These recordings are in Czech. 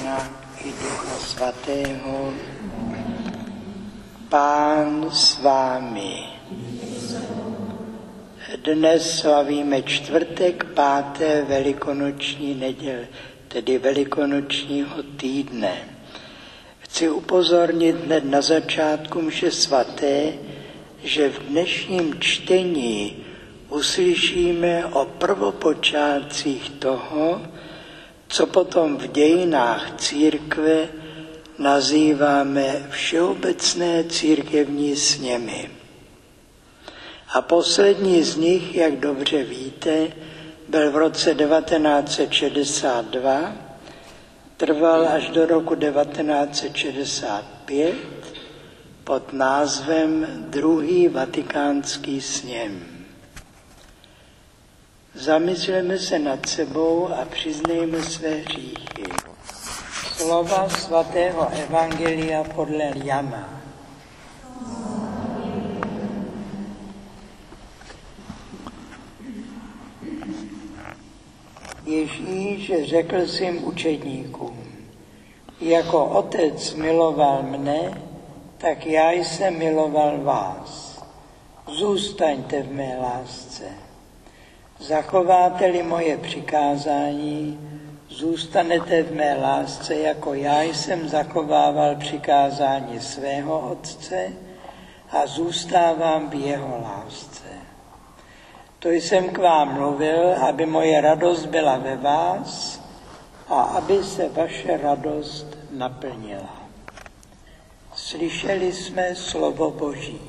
Syna i Ducha Svatého. Pán s vámi. Dnes slavíme čtvrtek 5. velikonoční neděle, tedy velikonočního týdne. Chci upozornit hned na začátku mše svaté, že v dnešním čtení uslyšíme o prvopočátcích toho, co potom v dějinách církve nazýváme všeobecné církevní sněmy. A poslední z nich, jak dobře víte, byl v roce 1962, trval až do roku 1965 pod názvem Druhý vatikánský sněm. Zamysleme se nad sebou a přiznejme své hříchy. Slova svatého evangelia podle Jana. Ježíš řekl svým učedníkům: jako Otec miloval mne, tak já jsem miloval vás. Zůstaňte v mé lásce. Zachováte-li moje přikázání, zůstanete v mé lásce, jako já jsem zachovával přikázání svého Otce a zůstávám v jeho lásce. To jsem k vám mluvil, aby moje radost byla ve vás a aby se vaše radost naplnila. Slyšeli jsme slovo Boží.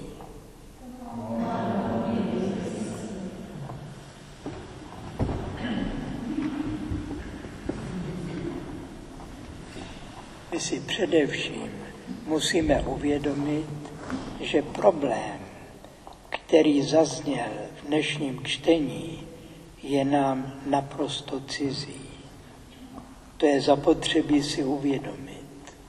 My si především musíme uvědomit, že problém, který zazněl v dnešním čtení, je nám naprosto cizí. To je zapotřebí si uvědomit.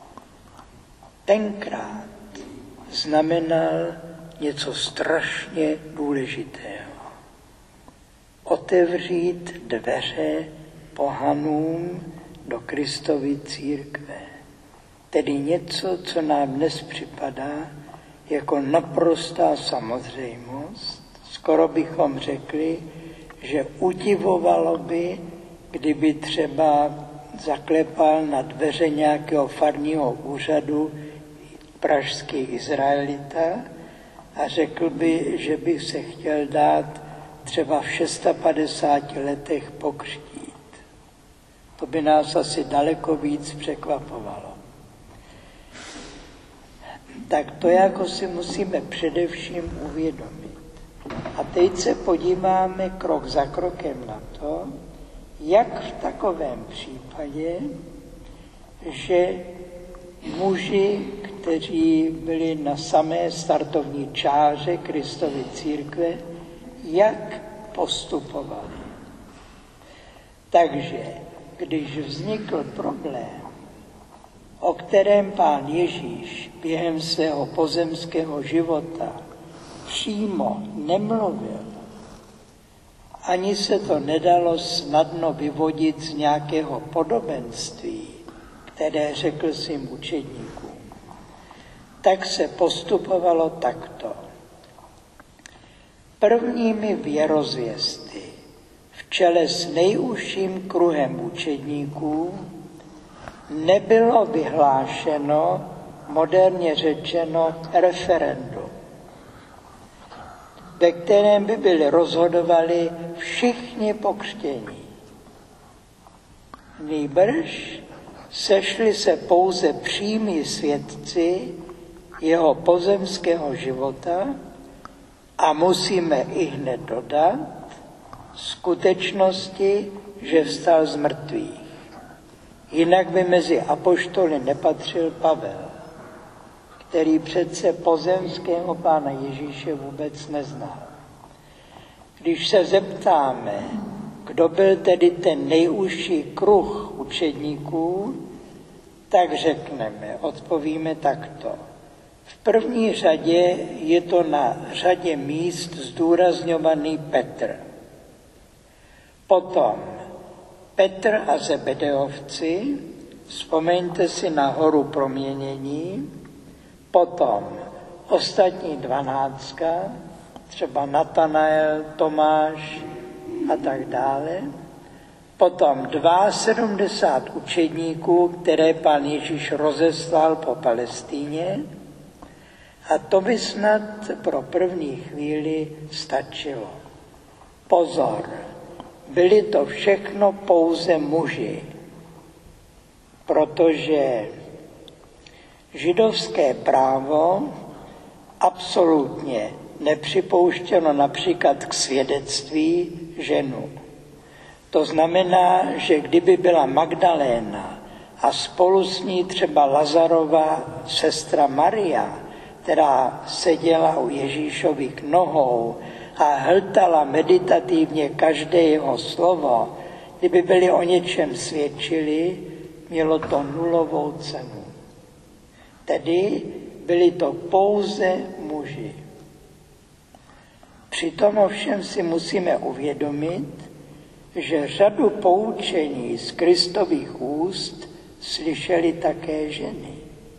Tenkrát znamenal něco strašně důležitého. Otevřít dveře pohanům do Kristovy církve. Tedy něco, co nám dnes připadá jako naprostá samozřejmost. Skoro bychom řekli, že udivovalo by, kdyby třeba zaklepal na dveře nějakého farního úřadu pražský Izraelita a řekl by, že by se chtěl dát třeba v 650 letech pokřtít. To by nás asi daleko víc překvapovalo. Tak to jako si musíme především uvědomit. A teď se podíváme krok za krokem na to, jak v takovém případě, že muži, kteří byli na samé startovní čáře Kristovy církve, jak postupovali. Takže, když vznikl problém, o kterém Pán Ježíš během svého pozemského života přímo nemluvil, ani se to nedalo snadno vyvodit z nějakého podobenství, které řekl svým učedníkům, tak se postupovalo takto. Prvními věrozvěsty v čele s nejužším kruhem učedníků nebylo vyhlášeno, moderně řečeno, referendum, ve kterém by byli rozhodovali všichni pokřtění. Nýbrž sešli se pouze přímí svědci jeho pozemského života a musíme ihned dodat skutečnosti, že vstal z mrtvých. Jinak by mezi apoštoly nepatřil Pavel, který přece pozemského Pána Ježíše vůbec neznal. Když se zeptáme, kdo byl tedy ten nejužší kruh učedníků, tak řekneme, odpovíme takto. V první řadě je to na řadě míst zdůrazňovaný Petr. Potom Petr a Zebedeovci Vzpomeňte si na horu proměnění, potom ostatní 12, třeba Natanael, Tomáš a tak dále, potom 72 učedníků, které Pán Ježíš rozeslal po Palestíně, a to by snad pro první chvíli stačilo. Pozor, byli to všechno pouze muži, protože židovské právo absolutně nepřipouštělo například k svědectví ženu. To znamená, že kdyby byla Magdaléna a spolu s ní třeba Lazarova sestra Maria, která seděla u Ježíšových nohou a hltala meditativně každé jeho slovo, kdyby byli o něčem svědčili, mělo to nulovou cenu. Tedy byli to pouze muži. Přitom ovšem si musíme uvědomit, že řadu poučení z Kristových úst slyšeli také ženy.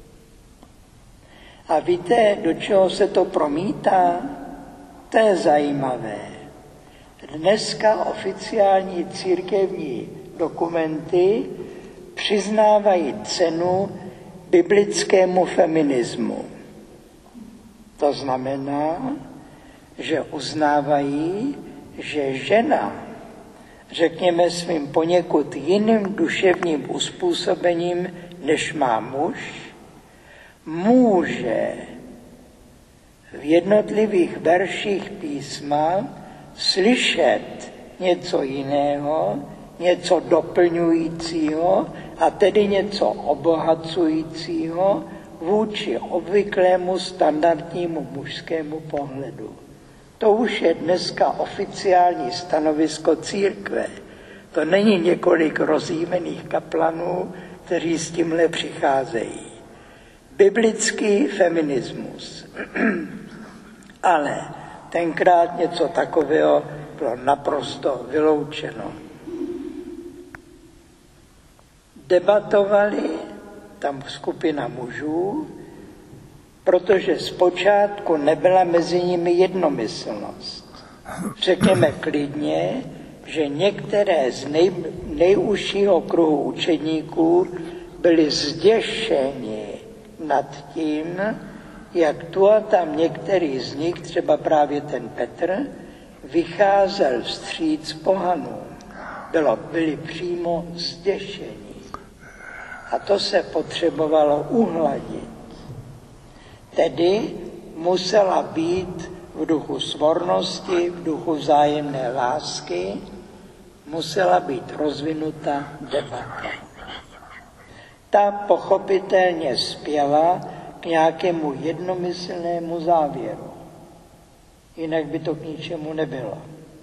A víte, do čeho se to promítá? To je zajímavé. Dneska oficiální církevní dokumenty přiznávají cenu biblickému feminismu. To znamená, že uznávají, že žena, řekněme svým poněkud jiným duševním uspůsobením, než má muž, může v jednotlivých verších písma slyšet něco jiného, něco doplňujícího a tedy něco obohacujícího vůči obvyklému standardnímu mužskému pohledu. To už je dneska oficiální stanovisko církve. To není několik rozjímených kaplanů, kteří s tímhle přicházejí. Biblický feminismus. Ale tenkrát něco takového bylo naprosto vyloučeno. Debatovali tam skupina mužů, protože zpočátku nebyla mezi nimi jednomyslnost. Řekněme klidně, že některé z nejužšího kruhu učedníků byli zděšeni nad tím, jak tu a tam některý z nich, třeba právě ten Petr, vycházel vstříc pohanům. Byli přímo zděšeni. A to se potřebovalo uhladit. Tedy musela být v duchu svornosti, v duchu vzájemné lásky, musela být rozvinuta debata. Ta pochopitelně spěla k nějakému jednomyslnému závěru. Jinak by to k ničemu nebylo.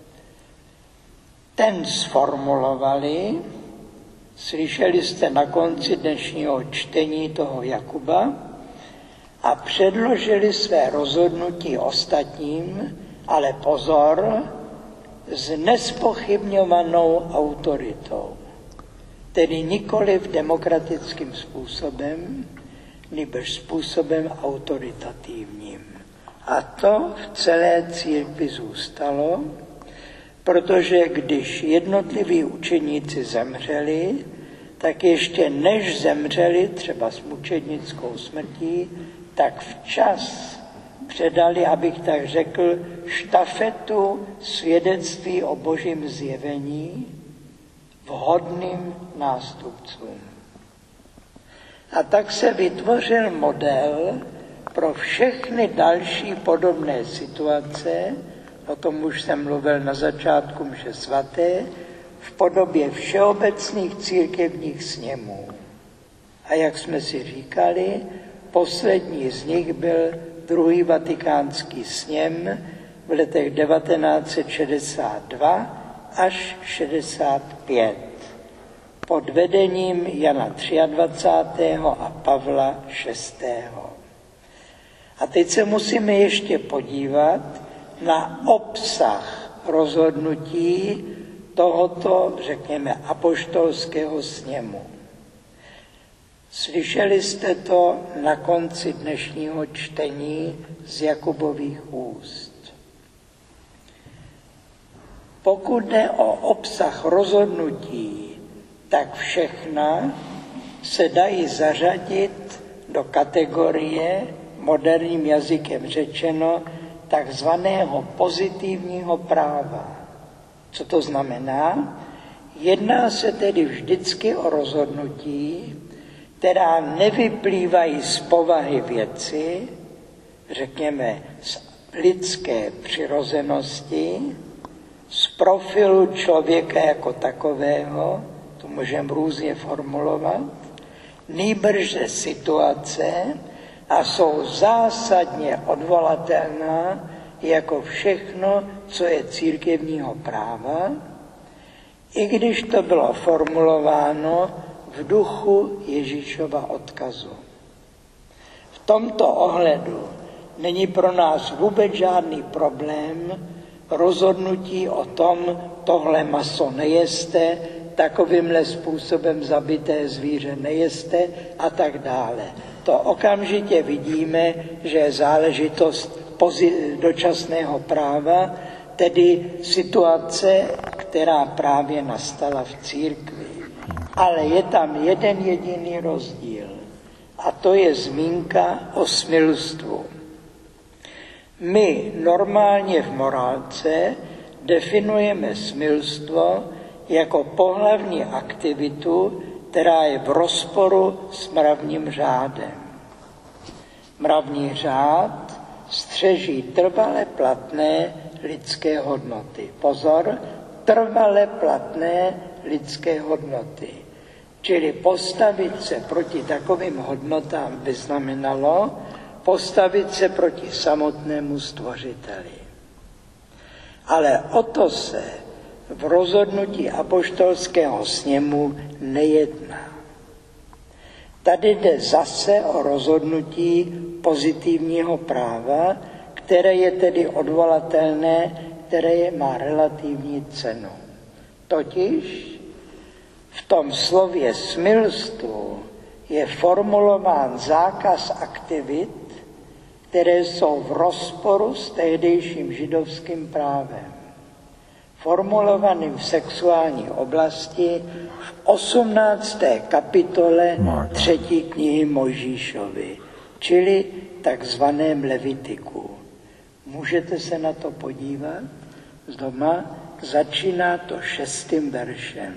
Ten sformulovali, slyšeli jste na konci dnešního čtení toho Jakuba, a předložili své rozhodnutí ostatním, ale pozor, s nespochybňovanou autoritou. Tedy nikoliv demokratickým způsobem, nýbrž způsobem autoritativním. A to v celé církvi zůstalo, protože když jednotliví učeníci zemřeli, tak ještě než zemřeli, třeba s mučednickou smrtí, tak včas předali, abych tak řekl, štafetu svědectví o Božím zjevení vhodným nástupcům. A tak se vytvořil model pro všechny další podobné situace, o tom už jsem mluvil na začátku mše svaté, v podobě všeobecných církevních sněmů. A jak jsme si říkali, poslední z nich byl druhý vatikánský sněm v letech 1962 až 65 pod vedením Jana 23. a Pavla VI. A teď se musíme ještě podívat na obsah rozhodnutí tohoto, řekněme, apoštolského sněmu. Slyšeli jste to na konci dnešního čtení z Jakubových úst. Pokud jde o obsah rozhodnutí, tak všechna se dají zařadit do kategorie, moderním jazykem řečeno, takzvaného pozitivního práva. Co to znamená? Jedná se tedy vždycky o rozhodnutí, která nevyplývají z povahy věci, řekněme z lidské přirozenosti, z profilu člověka jako takového, to můžeme různě formulovat, nýbrž ze situace a jsou zásadně odvolatelná jako všechno, co je církevního práva, i když to bylo formulováno v duchu Ježíšova odkazu. V tomto ohledu není pro nás vůbec žádný problém rozhodnutí o tom, tohle maso nejeste, takovýmhle způsobem zabité zvíře nejeste a tak dále. To okamžitě vidíme, že je záležitost dočasného práva, tedy situace, která právě nastala v církvi. Ale je tam jeden jediný rozdíl a to je zmínka o smilstvu. My normálně v morálce definujeme smilstvo jako pohlavní aktivitu, která je v rozporu s mravním řádem. Mravní řád střeží trvale platné lidské hodnoty. Pozor, trvale platné lidské hodnoty. Čili postavit se proti takovým hodnotám by znamenalo postavit se proti samotnému Stvořiteli. Ale o to se v rozhodnutí apoštolského sněmu nejedná. Tady jde zase o rozhodnutí pozitivního práva, které je tedy odvolatelné, které má relativní cenu. Totiž v tom slově smilstvu je formulován zákaz aktivit, které jsou v rozporu s tehdejším židovským právem, formulovaným v sexuální oblasti v 18. kapitole 3. knihy Mojžíšovy, čili takzvaném Levitiku. Můžete se na to podívat z doma, začíná to 6. veršem.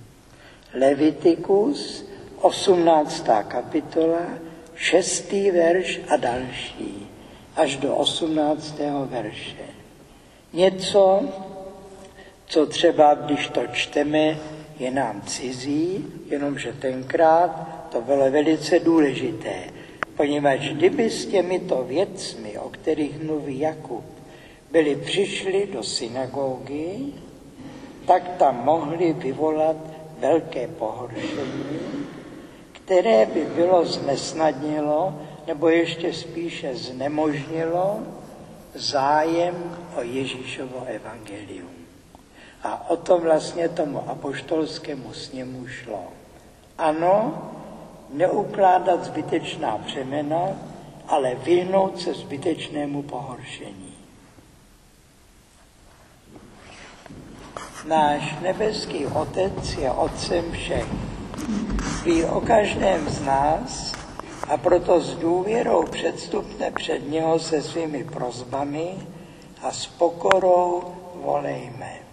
Levitikus, 18. kapitola, 6. verš a další, až do 18. verše. Něco, co třeba, když to čteme, je nám cizí, jenomže tenkrát to bylo velice důležité, poněvadž kdyby s těmito věcmi, o kterých mluví Jakub, byli přišli do synagogy, tak tam mohli vyvolat velké pohoršení, které by bylo znesnadnilo, nebo ještě spíše znemožnilo zájem o Ježíšovo evangelium. A o to vlastně tomu apoštolskému sněmu šlo. Ano, neukládat zbytečná břemena, ale vyhnout se zbytečnému pohoršení. Náš nebeský Otec je Otcem všech. Ví o každém z nás a proto s důvěrou předstupne před něho se svými prosbami a s pokorou volejme.